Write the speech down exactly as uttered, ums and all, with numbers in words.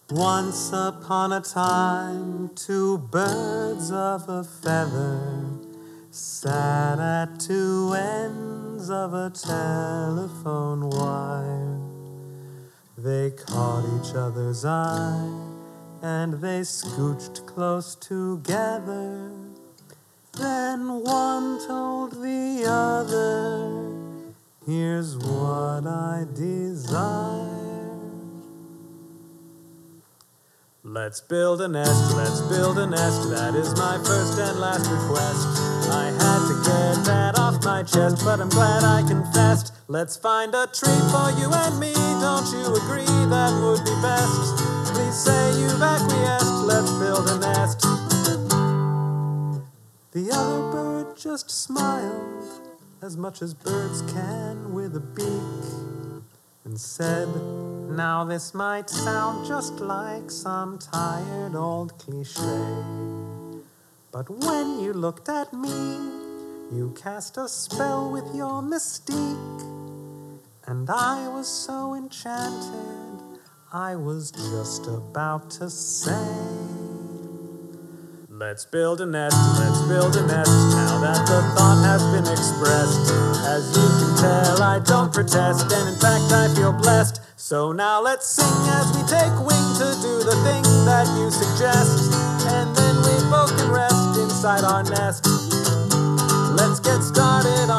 Once upon a time, two birds of a feather sat at two ends of a telephone wire. They caught each other's eye, and they scooched close together. Then one told the other, "Here's what I desire. Let's build a nest, let's build a nest, that is my first and last request. I had to get that off my chest, but I'm glad I confessed. Let's find a tree for you and me, don't you agree that would be best? Please say you've acquiesced, let's build a nest." The other bird just smiled, as much as birds can with a beak, and said, "Now this might sound just like some tired old cliché, but when you looked at me, you cast a spell with your mystique, and I was so enchanted, I was just about to say, let's build a nest, let's build a nest, now that the thought has been expressed. As you can tell, I don't protest, and in fact I feel blessed. So now let's sing as we take wing to do the thing that you suggest, and then we both can rest inside our nest. Let's get started on